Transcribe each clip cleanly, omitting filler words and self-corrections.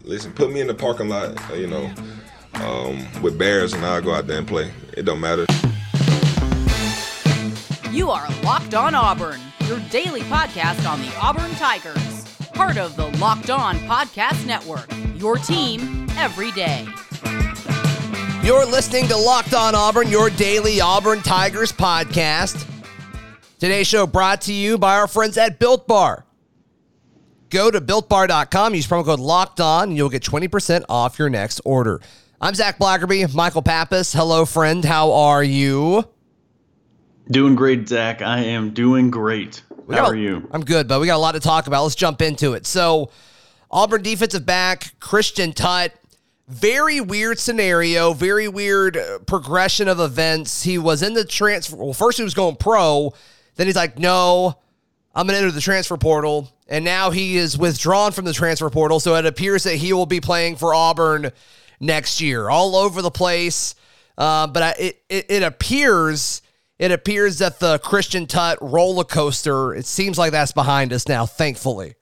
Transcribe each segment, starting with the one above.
listen, put me in the parking lot, with Bears, and I'll go out there and play. It don't matter. You are Locked On Auburn, your daily podcast on the Auburn Tigers. Part of the Locked On Podcast Network, your team every day. You're listening to Locked On Auburn, your daily Auburn Tigers podcast. Today's show brought to you by our friends at Built Bar. Go to BuiltBar.com, use promo code LOCKEDON, and you'll get 20% off your next order. I'm Zach Blackerby, Michael Pappas. Hello, friend. How are you? Doing great, Zach. I am doing great. How are you? I'm good, but we got a lot to talk about. Let's jump into it. So, Auburn defensive back, Christian Tutt. Very weird scenario, very weird progression of events. He was in the transfer. Well, first he was going pro. Then he's like, no, I'm going to enter the transfer portal. And now he is withdrawn from the transfer portal. So it appears that he will be playing for Auburn next year. All over the place. But it appears that the Christian Tutt roller coaster, it seems like that's behind us now, thankfully.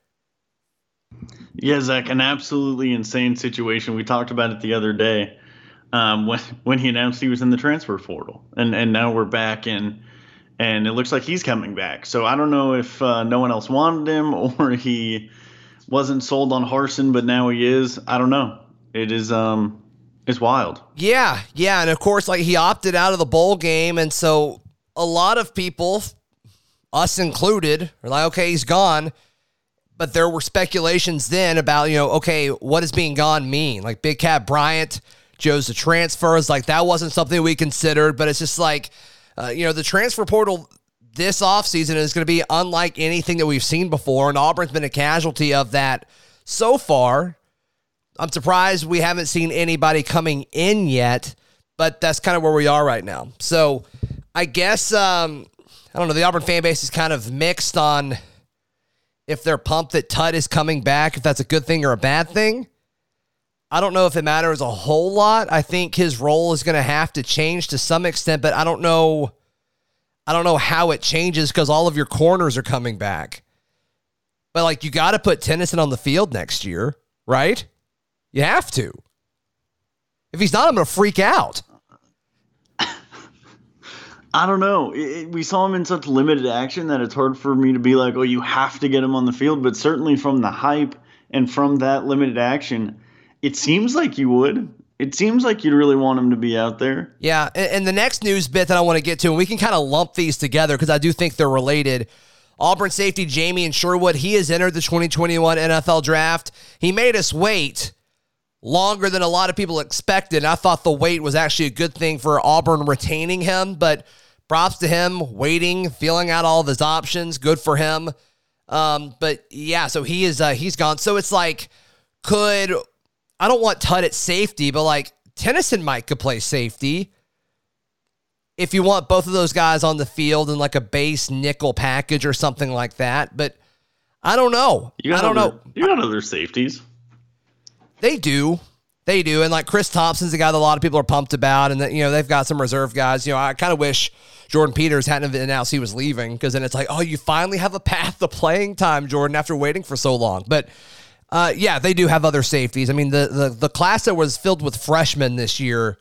Yeah, Zach, an absolutely insane situation. We talked about it the other day when he announced he was in the transfer portal. And now we're back in, and it looks like he's coming back. So I don't know if no one else wanted him or he wasn't sold on Harsin, but now he is. I don't know. It is it's wild. Yeah, and of course, like, he opted out of the bowl game, and so a lot of people, us included, are like, okay, he's gone. But there were speculations then about, okay, what does being gone mean? Like, Big Cat Bryant chose to transfer. It's like, that wasn't something we considered. But it's just like, the transfer portal this offseason is going to be unlike anything that we've seen before. And Auburn's been a casualty of that so far. I'm surprised we haven't seen anybody coming in yet. But that's kind of where we are right now. So I guess, I don't know, the Auburn fan base is kind of mixed on if they're pumped that Tutt is coming back, if that's a good thing or a bad thing. I don't know if it matters a whole lot. I think his role is going to have to change to some extent, but I don't know how it changes because all of your corners are coming back. But, like, you got to put Tennyson on the field next year, right? You have to. If he's not, I'm going to freak out. I don't know. We saw him in such limited action that it's hard for me to be like, oh, you have to get him on the field. But certainly from the hype and from that limited action, it seems like you would. It seems like you'd really want him to be out there. Yeah, and the next news bit that I want to get to, and we can kind of lump these together because I do think they're related. Auburn safety Jamien Sherwood, he has entered the 2021 NFL Draft. He made us wait longer than a lot of people expected. I thought the wait was actually a good thing for Auburn retaining him, but props to him, waiting, feeling out all of his options. Good for him. But yeah, so he's gone. So it's like, I don't want Tutt at safety, but like Tennyson could play safety if you want both of those guys on the field in like a base nickel package or something like that. But I don't know. You got other safeties. They do. And like Chris Thompson's a guy that a lot of people are pumped about, and that, they've got some reserve guys. I kind of wish Jordan Peters hadn't announced he was leaving, because then it's like, oh, you finally have a path to playing time, Jordan, after waiting for so long. But yeah, they do have other safeties. I mean, the class that was filled with freshmen this year,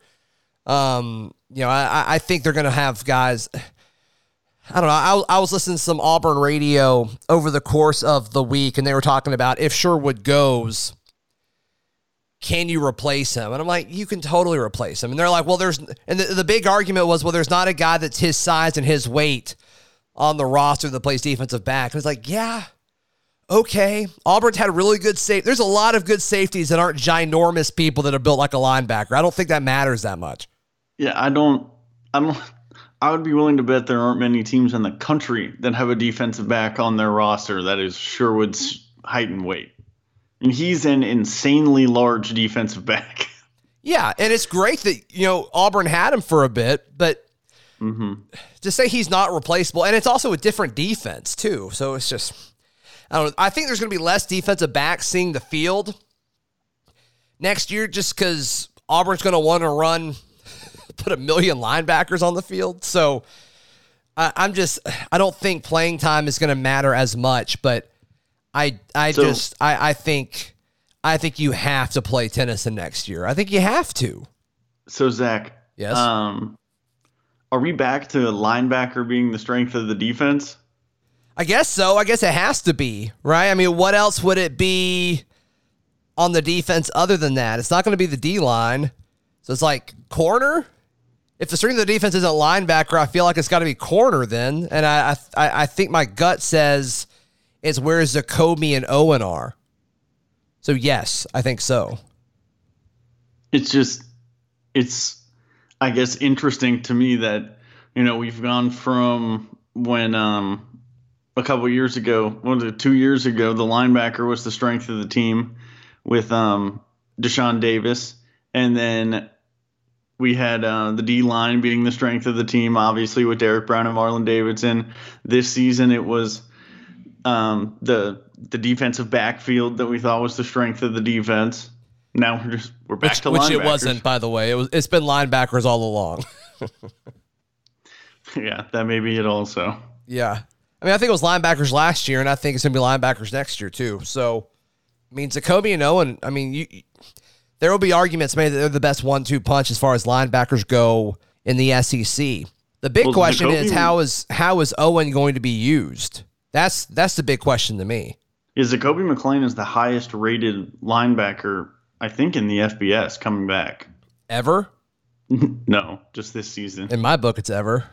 I think they're going to have guys. I don't know. I was listening to some Auburn radio over the course of the week, and they were talking about if Sherwood goes, can you replace him? And I'm like, you can totally replace him. And they're like, well, and the big argument was, well, there's not a guy that's his size and his weight on the roster that plays defensive back. And it's like, yeah, okay. Auburn's had really good safety. There's a lot of good safeties that aren't ginormous people that are built like a linebacker. I don't think that matters that much. Yeah, I would be willing to bet there aren't many teams in the country that have a defensive back on their roster that is Sherwood's height and weight. And he's an insanely large defensive back. Yeah, and it's great that, Auburn had him for a bit, but to say he's not replaceable, and it's also a different defense, too. So it's just, I don't know. I think there's going to be less defensive backs seeing the field next year just because Auburn's going to want to put 1 million linebackers on the field. So I don't think playing time is going to matter as much, but I think I think you have to play Tennyson next year. I think you have to. So, Zach. Yes. Are we back to linebacker being the strength of the defense? I guess so. I guess it has to be, right? I mean, what else would it be on the defense other than that? It's not going to be the D-line. So it's like corner? If the strength of the defense isn't linebacker, I feel like it's got to be corner then. And I think my gut says it's where Zacoby and Owen are. So yes, I think so. It's I guess, interesting to me that, we've gone from when a couple of years ago, 2 years ago, the linebacker was the strength of the team with Deshaun Davis. And then we had the D-line being the strength of the team, obviously, with Derek Brown and Marlon Davidson. This season, it was the defensive backfield that we thought was the strength of the defense. Now we're back to linebackers. Which it wasn't, by the way. It's been linebackers all along. Yeah, that may be it also. Yeah. I mean, I think it was linebackers last year, and I think it's going to be linebackers next year, too. So, I mean, Zacoby and Owen, I mean, there will be arguments made that they're the best 1-2 punch as far as linebackers go in the SEC. The big question is how is Owen going to be used? That's the big question to me. Zacoby McClain is the highest rated linebacker, I think, in the FBS coming back. Ever? No, just this season. In my book, it's ever.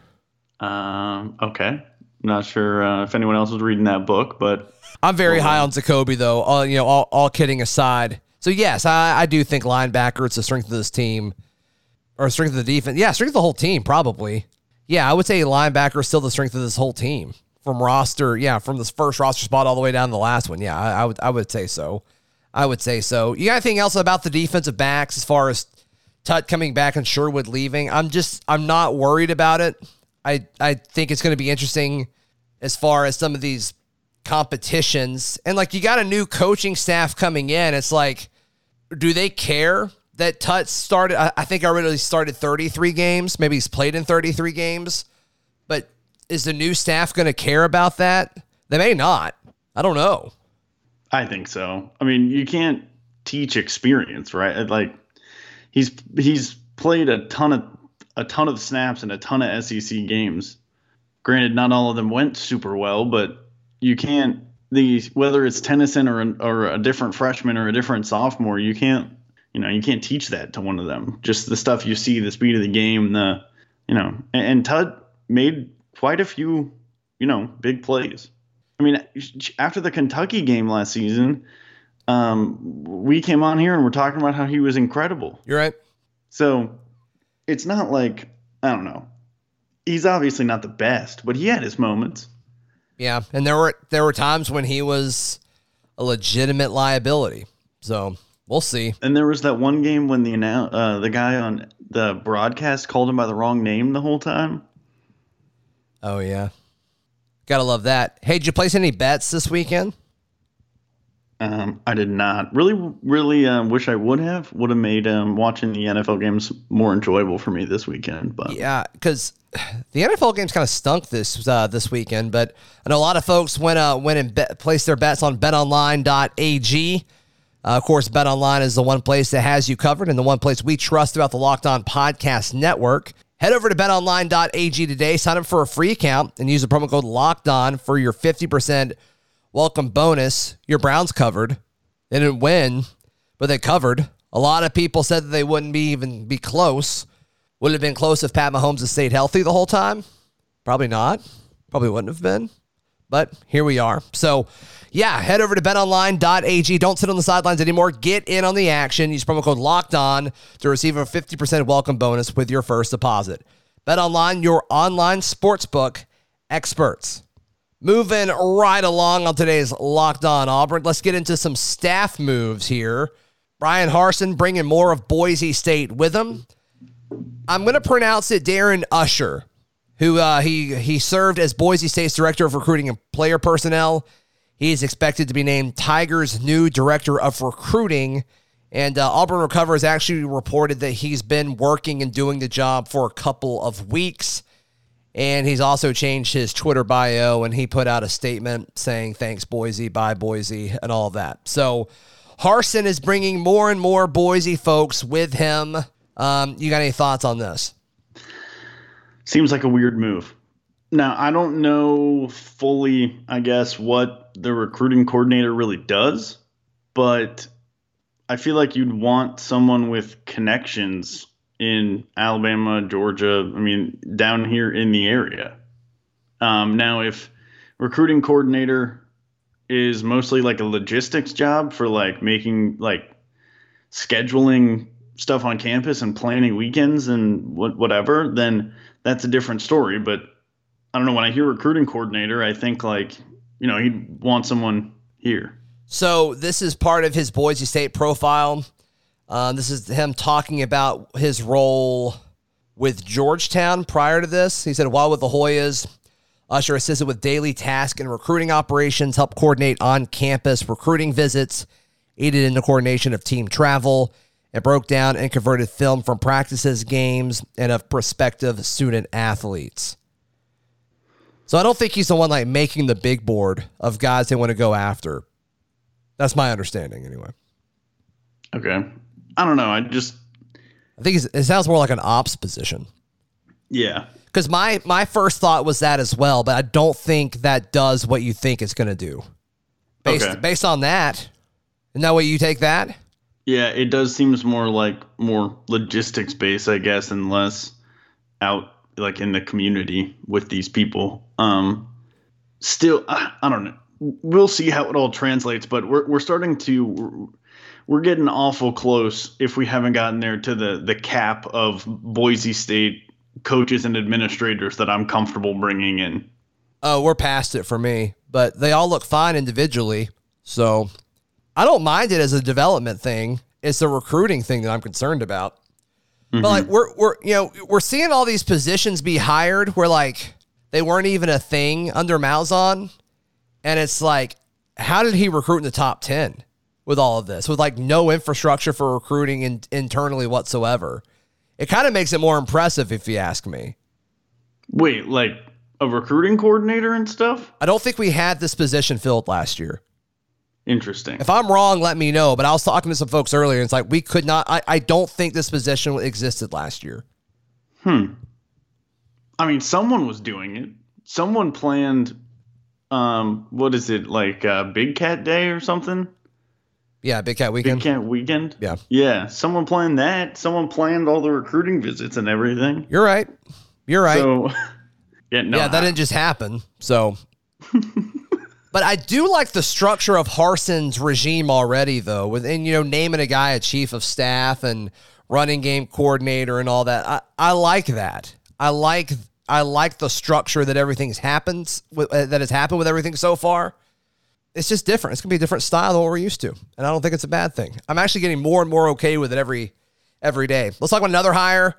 Okay. Not sure if anyone else was reading that book, but I'm very high on Zacoby, though. All kidding aside. So yes, I do think linebacker. It's the strength of this team, or strength of the defense. Yeah, strength of the whole team, probably. Yeah, I would say linebacker is still the strength of this whole team from this first roster spot all the way down to the last one. Yeah, I would say so. I would say so. You got anything else about the defensive backs as far as Tut coming back and Sherwood leaving? I'm not worried about it. I think it's going to be interesting as far as some of these competitions. And like, you got a new coaching staff coming in. It's like, do they care that Tut started? I think already started 33 games. Maybe he's played in 33 games. But is the new staff going to care about that? They may not. I don't know. I think so. I mean, you can't teach experience, right? Like, he's played a ton of snaps and a ton of SEC games. Granted, not all of them went super well, but you can't, whether it's Tennyson or a different freshman or a different sophomore, you can't teach that to one of them. Just the stuff you see, the speed of the game, and Tut made quite a few, big plays. I mean, after the Kentucky game last season, we came on here and we're talking about how he was incredible. You're right. So it's not like, I don't know. He's obviously not the best, but he had his moments. Yeah, and there were times when he was a legitimate liability. So we'll see. And there was that one game when the guy on the broadcast called him by the wrong name the whole time. Oh, yeah. Gotta love that. Hey, did you place any bets this weekend? I did not. Really wish I would have made watching the NFL games more enjoyable for me this weekend. But yeah, because the NFL games kind of stunk this weekend. But I know a lot of folks went and placed their bets on BetOnline.ag. Of course, BetOnline is the one place that has you covered and the one place we trust throughout the Locked On Podcast Network. Head over to BetOnline.ag today. Sign up for a free account and use the promo code LOCKEDON for your 50% welcome bonus. Your Browns covered. They didn't win, but they covered. A lot of people said that they wouldn't even be close. Would it have been close if Pat Mahomes had stayed healthy the whole time? Probably not. Probably wouldn't have been. But here we are. So, yeah, head over to betonline.ag. Don't sit on the sidelines anymore. Get in on the action. Use promo code LOCKEDON to receive a 50% welcome bonus with your first deposit. BetOnline, your online sportsbook experts. Moving right along on today's Locked On Auburn. Let's get into some staff moves here. Brian Harsin bringing more of Boise State with him. I'm going to pronounce it Darren Usher, who he served as Boise State's Director of Recruiting and Player Personnel. He is expected to be named Tigers' new Director of Recruiting. And Auburn Recover has actually reported that he's been working and doing the job for a couple of weeks. And he's also changed his Twitter bio, and he put out a statement saying, thanks, Boise, bye, Boise, and all of that. So Harsin is bringing more and more Boise folks with him. You got any thoughts on this? Seems like a weird move. Now, I don't know fully, I guess, what the recruiting coordinator really does, but I feel like you'd want someone with connections in Alabama, Georgia, down here in the area. Now, if recruiting coordinator is mostly like a logistics job for like making like scheduling stuff on campus and planning weekends and whatever, then that's a different story. But I don't know, when I hear recruiting coordinator, I think like, he'd want someone here. So this is part of his Boise State profile. This is him talking about his role with Georgetown prior to this. He said, while with the Hoyas, Usher assisted with daily task and recruiting operations, helped coordinate on-campus recruiting visits, aided in the coordination of team travel, and broke down and converted film from practices, games, and of prospective student athletes. So I don't think he's the one like making the big board of guys they want to go after. That's my understanding anyway. Okay. I don't know. I think it sounds more like an ops position. Yeah. Because my first thought was that as well, but I don't think that does what you think it's going to do. Based on that, isn't that what you take that? Yeah, it does seems more logistics based, I guess, and less out like in the community with these people. Still, I don't know. We'll see how it all translates, but we're getting awful close if we haven't gotten there to the cap of Boise State coaches and administrators that I'm comfortable bringing in. Oh, we're past it for me, but they all look fine individually. So I don't mind it as a development thing. It's the recruiting thing that I'm concerned about. Mm-hmm. But like we're seeing all these positions be hired where like they weren't even a thing under Malzahn. And it's like, how did he recruit in the top 10 with all of this? With like no infrastructure for recruiting internally whatsoever. It kind of makes it more impressive if you ask me. Wait, like a recruiting coordinator and stuff? I don't think we had this position filled last year. Interesting. If I'm wrong, let me know. But I was talking to some folks earlier, and it's like we could not. I don't think this position existed last year. Someone was doing it. Someone planned. What is it, like Big Cat Day or something? Yeah, Big Cat Weekend. Big Cat Weekend? Yeah. Yeah, someone planned that. Someone planned all the recruiting visits and everything. You're right. So, that didn't just happen. So, but I do like the structure of Harsin's regime already, though, within, naming a guy a chief of staff and running game coordinator and all that. I like that. I like the structure that everything's happened that has happened with everything so far. It's just different. It's going to be a different style than what we're used to. And I don't think it's a bad thing. I'm actually getting more and more okay with it every day. Let's talk about another hire.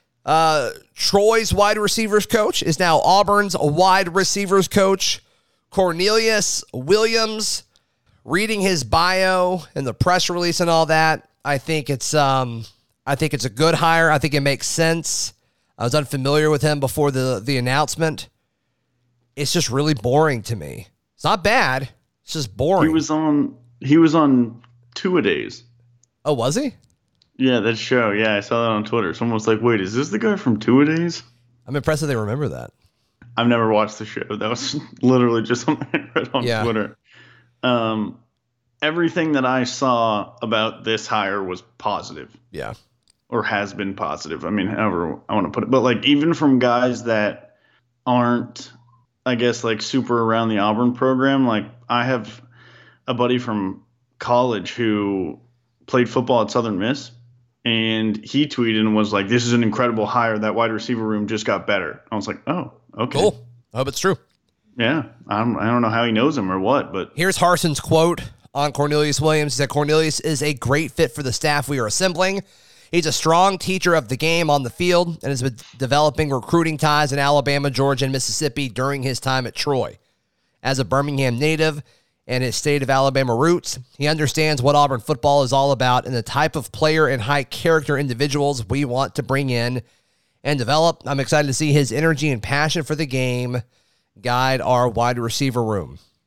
Troy's wide receivers coach is now Auburn's wide receivers coach. Cornelius Williams. Reading his bio and the press release and all that, I think it's a good hire. I think it makes sense. I was unfamiliar with him before the announcement. It's just really boring to me. It's not bad. It's just boring. He was on Two-A-Days. Oh, was he? Yeah, that show. Yeah, I saw that on Twitter. Someone was like, wait, is this the guy from Two-A-Days? I'm impressed that they remember that. I've never watched the show. That was literally just something I read on Twitter. Everything that I saw about this hire was positive. Yeah. Or has been positive. However I want to put it. But like even from guys that aren't, I guess, like super around the Auburn program. Like I have a buddy from college who played football at Southern Miss, and he tweeted and was like, "This is an incredible hire. That wide receiver room just got better." I was like, "Oh, okay, cool. I hope it's true." Yeah, I don't know how he knows him or what, but here's Harsin's quote on Cornelius Williams. He said, "Cornelius is a great fit for the staff we are assembling. He's a strong teacher of the game on the field and has been developing recruiting ties in Alabama, Georgia, and Mississippi during his time at Troy. As a Birmingham native and his state of Alabama roots, he understands what Auburn football is all about and the type of player and high character individuals we want to bring in and develop. I'm excited to see his energy and passion for the game guide our wide receiver room."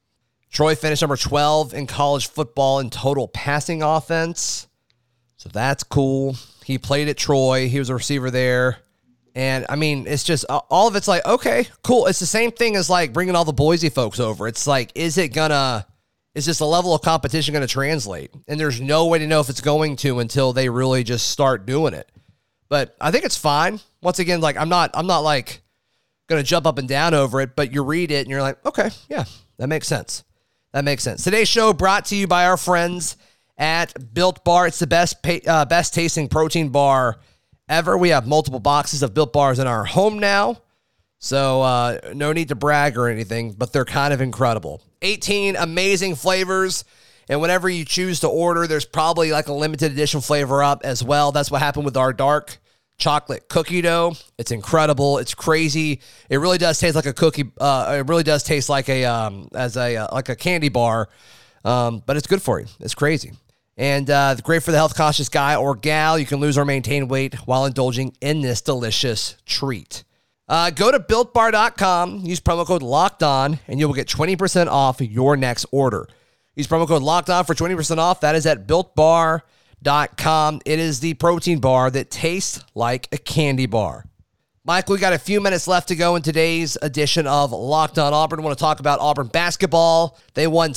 Troy finished number 12 in college football in total passing offense. So that's cool. He played at Troy. He was a receiver there. And, I mean, it's just all of it's like, okay, cool. It's the same thing as, like, bringing all the Boise folks over. It's like, is this the level of competition going to translate? And there's no way to know if it's going to until they really just start doing it. But I think it's fine. Once again, like, I'm not like going to jump up and down over it, but you read it and you're like, okay, yeah, that makes sense. That makes sense. Today's show brought to you by our friends at Built Bar. It's the best tasting protein bar ever. We have multiple boxes of Built Bars in our home now, so no need to brag or anything, but they're kind of incredible. 18 amazing flavors, and whenever you choose to order, there's probably like a limited edition flavor up as well. That's what happened with our dark chocolate cookie dough. It's incredible. It's crazy. It really does taste like a cookie. It really does taste like like a candy bar, but it's good for you. It's crazy. And great for the health conscious guy or gal. You can lose or maintain weight while indulging in this delicious treat. Go to BuiltBar.com, use promo code LOCKEDON, and you will get 20% off your next order. Use promo code LOCKEDON for 20% off. That is at BuiltBar.com. It is the protein bar that tastes like a candy bar. Mike, we got a few minutes left to go in today's edition of Locked On Auburn. I want to talk about Auburn basketball. They won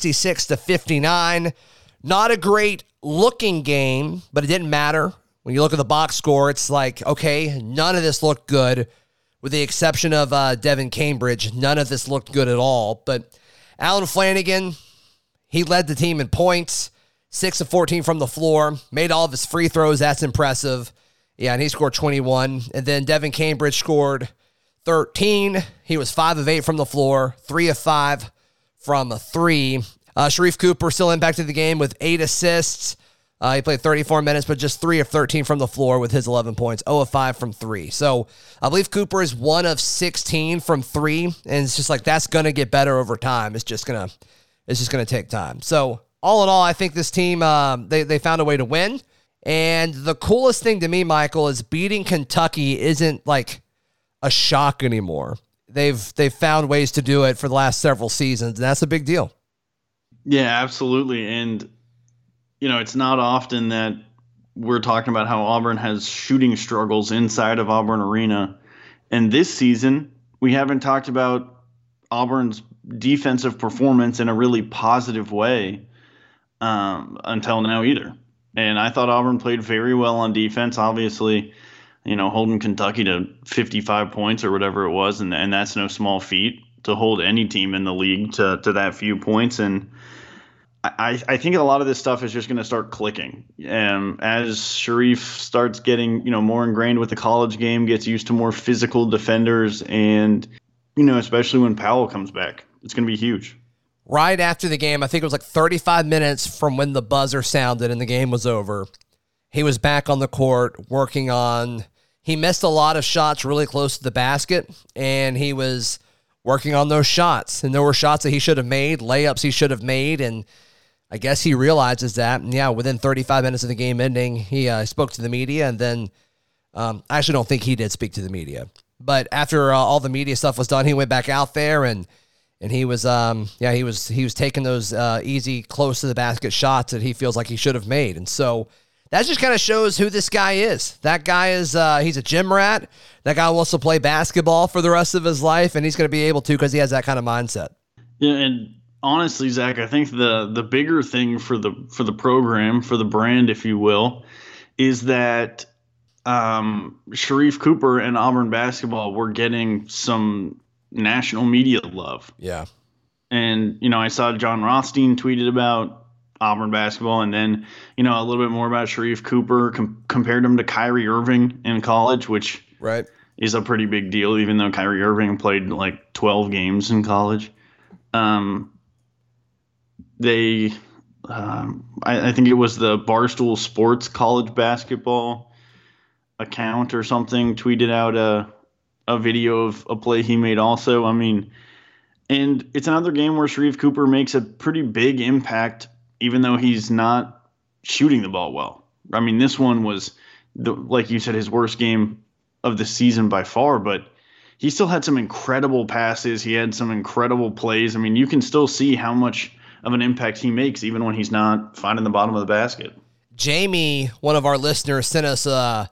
66-59. Not a great looking game, but it didn't matter. When you look at the box score, it's like, okay, none of this looked good, with the exception of Devin Cambridge. None of this looked good at all. But Allen Flanigan, he led the team in points, 6 of 14 from the floor, made all of his free throws. That's impressive. Yeah, and he scored 21. And then Devin Cambridge scored 13. He was 5 of 8 from the floor, 3 of 5 from 3. Sharife Cooper still impacted the game with 8 assists. He played 34 minutes, but just 3 of 13 from the floor with his 11 points, 0 of 5 from 3. So I believe Cooper is 1 of 16 from 3, and it's just like that's going to get better over time. It's just going to take time. So all in all, I think this team, they found a way to win. And the coolest thing to me, Michael, is beating Kentucky isn't like a shock anymore. They've found ways to do it for the last several seasons, and that's a big deal. Yeah, absolutely. And, you know, it's not often that we're talking about how Auburn has shooting struggles inside of Auburn Arena. And this season, we haven't talked about Auburn's defensive performance in a really positive way until now either. And I thought Auburn played very well on defense, obviously, you know, holding Kentucky to 55 points or whatever it was. And that's no small feat to hold any team in the league to that few points. And I think a lot of this stuff is just going to start clicking. As Sharife starts getting, you know, more ingrained with the college game, gets used to more physical defenders, and, you know, especially when Powell comes back, it's going to be huge. Right after the game, I think it was like 35 minutes from when the buzzer sounded and the game was over, he was back on the court working on, he missed a lot of shots really close to the basket, and he was working on those shots. And there were shots that he should have made, layups he should have made, and I guess he realizes that. And yeah, within 35 minutes of the game ending, he spoke to the media, and then I actually don't think he did speak to the media. But after all the media stuff was done, he went back out there and he was he was taking those easy, close to the basket shots that he feels like he should have made. And so that just kind of shows who this guy is. That guy is he's a gym rat. That guy wants to play basketball for the rest of his life, and he's going to be able to because he has that kind of mindset. Yeah, and honestly, Zach, I think the bigger thing for the program, for the brand, if you will, is that Sharife Cooper and Auburn basketball were getting some national media love. Yeah. And, you know, I saw John Rothstein tweeted about Auburn basketball, and then, you know, a little bit more about Sharife Cooper, compared him to Kyrie Irving in college, which right. is a pretty big deal, even though Kyrie Irving played like 12 games in college. I think it was the Barstool Sports college basketball account or something tweeted out a video of a play he made also. I mean, and it's another game where Sharife Cooper makes a pretty big impact, even though he's not shooting the ball well. I mean, this one was, like you said, his worst game of the season by far, but he still had some incredible passes. He had some incredible plays. I mean, you can still see how much of an impact he makes even when he's not finding the bottom of the basket. Jamie, one of our listeners, sent us a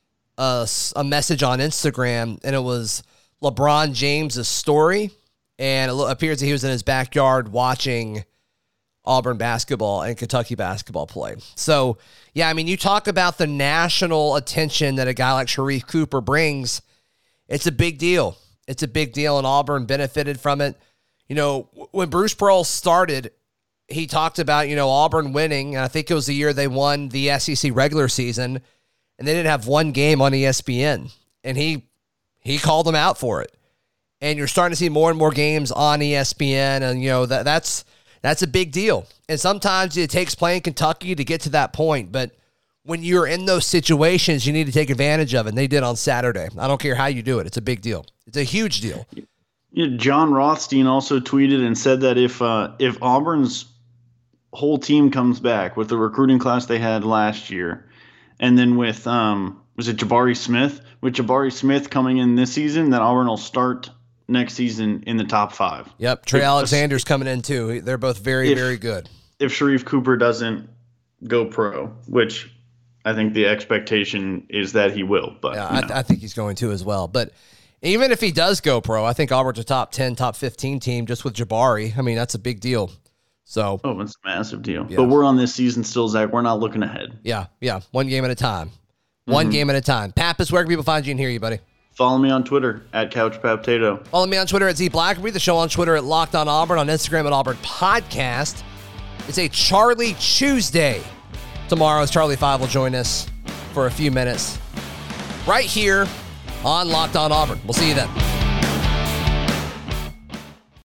message on Instagram, and it was LeBron James' story, and it appears that he was in his backyard watching Auburn basketball and Kentucky basketball play. So, yeah, I mean, you talk about the national attention that a guy like Sharife Cooper brings. It's a big deal. It's a big deal, and Auburn benefited from it. You know, when Bruce Pearl started, he talked about, you know, Auburn winning, and I think it was the year they won the SEC regular season, and they didn't have one game on ESPN, and he called them out for it. And you're starting to see more and more games on ESPN, and, you know, that's a big deal. And sometimes it takes playing Kentucky to get to that point, but when you're in those situations, you need to take advantage of it, and they did on Saturday. I don't care how you do it. It's a big deal. It's a huge deal. Yeah, John Rothstein also tweeted and said that if Auburn's whole team comes back with the recruiting class they had last year, and then with was it Jabari Smith? With Jabari Smith coming in this season, that Auburn will start next season in the top 5. Yep, Trey Alexander's coming in too. They're both very good. If Sharife Cooper doesn't go pro, which I think the expectation is that he will. But yeah, I think he's going to as well. But even if he does go pro, I think Auburn's a top 10, top 15 team just with Jabari. I mean, that's a big deal. So, it's a massive deal. Yeah. But we're on this season still, Zach. We're not looking ahead. Yeah. One game at a time. One game at a time. Pappas, where can people find you and hear you, buddy? Follow me on Twitter at CouchPapTato. Follow me on Twitter at ZBlackerby. The show on Twitter at Locked On Auburn. On Instagram at Auburn Podcast. It's a Charlie Tuesday. Tomorrow, Charlie 5 will join us for a few minutes right here on Locked On Auburn. We'll see you then.